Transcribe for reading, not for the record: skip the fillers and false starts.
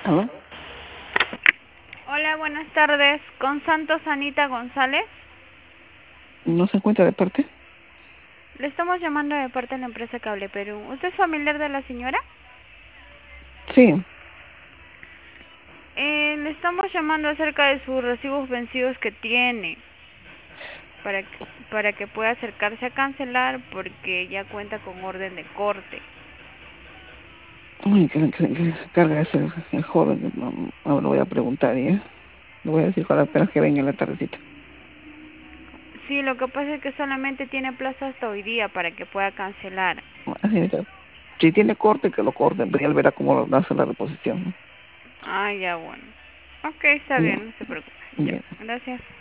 ¿Aló? Hola, buenas tardes. ¿Con Santos Anita González? ¿No se encuentra de parte? Le estamos llamando de parte de la empresa Cable Perú. ¿Usted es familiar de la señora? Sí. Le estamos llamando acerca de sus recibos vencidos que tiene para que, para que pueda acercarse a cancelar porque ya cuenta con orden de corte. Uy, que carga ese el joven. No, ahora lo voy a preguntar ya. Le voy a decir para apenas que venga en la tardecita. Sí, lo que pasa es que solamente tiene plazo hasta hoy día para que pueda cancelar. Así es, si tiene corte, que lo corten, pero ya él verá cómo lo hace la reposición, ¿no? Ah, ya bueno. Ok, está Ya, bien, no se preocupe. Ya, ya. gracias.